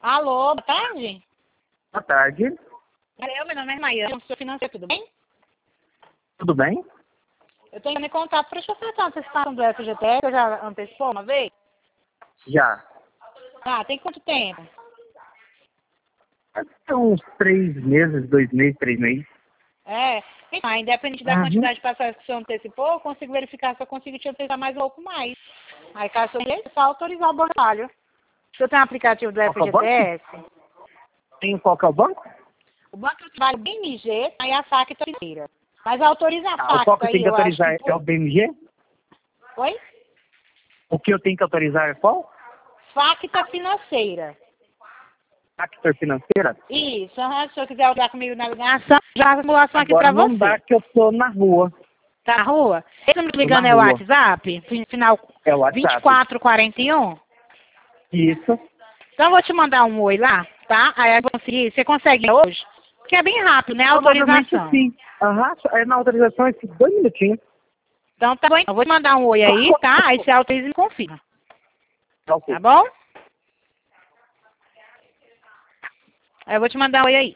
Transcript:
Alô, boa tarde. Boa tarde. Meu nome é Maia, eu sou financeira, tudo bem? Tudo bem? Eu tenho em contato para te ofertar uma antecipação do FGTS, eu já antecipou uma vez? Já. Ah, tem quanto tempo? São uns 3 meses, 2 meses, 3 meses. É, então, independente da quantidade de passagens que você antecipou, eu consigo verificar se eu consigo te antecipar mais um pouco mais. Aí, caso eu queira, é só autorizar o bancário. Você tem um aplicativo do Qual que é o banco? FGTS? Tem qual que é o banco? O banco que trabalha o BMG, aí a FAC financeira. Mas autoriza a O FAC qual que eu aí, tenho que eu acho autorizar que... é o BMG? Oi? O que eu tenho que autorizar é qual? FACTA financeira. Factor financeira? Isso, se o senhor quiser olhar comigo na ligação, já a simulação aqui Agora pra não você. dá que eu tô na rua. Tá na rua? Esse número Tô ligando na é o rua. WhatsApp? Final É o WhatsApp. 2441? Isso. Então eu vou te mandar um oi lá, tá? Aí eu vou conseguir. Você consegue hoje? Porque é bem rápido, né? A Provavelmente autorização. sim. Aham, é na autorização esses 2 minutinhos. Então tá bom. Eu vou te mandar um oi aí, tá? Aí você autoriza e confirma. Ok. Tá bom? Aí eu vou te mandar um oi aí.